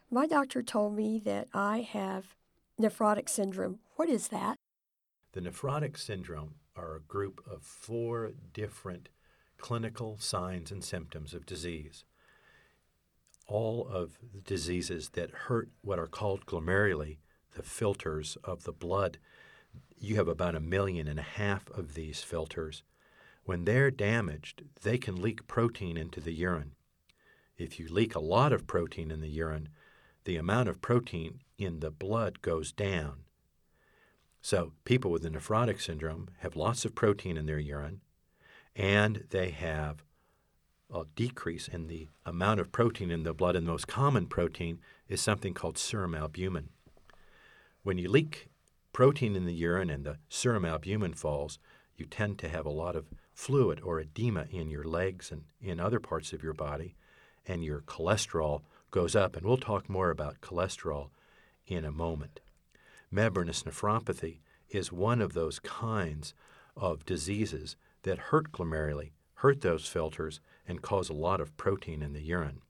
My doctor told me that I have nephrotic syndrome. What is that? The nephrotic syndrome are a group of 4 different clinical signs and symptoms of disease. All of the diseases that hurt what are called glomeruli, the filters of the blood. You have about 1.5 million of these filters. When they're damaged, they can leak protein into the urine. If you leak a lot of protein in the urine, the amount of protein in the blood goes down. So people with the nephrotic syndrome have lots of protein in their urine, and they have a decrease in the amount of protein in the blood, and the most common protein is something called serum albumin. When you leak protein in the urine and the serum albumin falls, you tend to have a lot of fluid or edema in your legs and in other parts of your body, and your cholesterol goes up. And we'll talk more about cholesterol in a moment. Membranous nephropathy is one of those kinds of diseases that hurt glomeruli, hurt those filters, and cause a lot of protein in the urine.